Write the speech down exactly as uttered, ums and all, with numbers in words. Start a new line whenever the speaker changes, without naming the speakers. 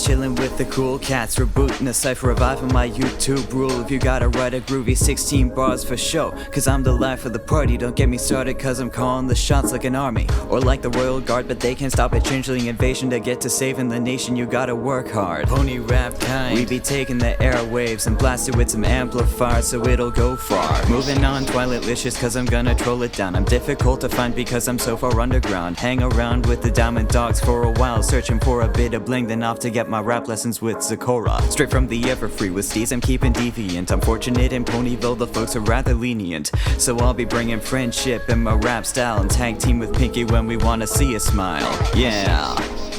Just chillin' with the cool cats, rebooting the cypher, reviving my YouTube rule. If you gotta write a groovy sixteen bars for show, cause I'm the life of the party. Don't get me started cause I'm calling the shots like an army, or like the royal guard, but they can't stop a changeling invasion. To get to saving the nation you gotta work hard. Pony rap kind, we be taking the airwaves and blast it with some amplifiers so it'll go far. Moving on, Twilighticious, cause I'm gonna troll it down. I'm difficult to find because I'm so far underground. Hang around with the Diamond Dogs for a while, searching for a bit of bling, then off to get my rap lessons with Zakora. Straight from the Everfree with Steez, I'm keeping deviant. I'm fortunate in Ponyville, the folks are rather lenient, so I'll be bringing friendship in my rap style and tag team with Pinky when we wanna see a smile. Yeah.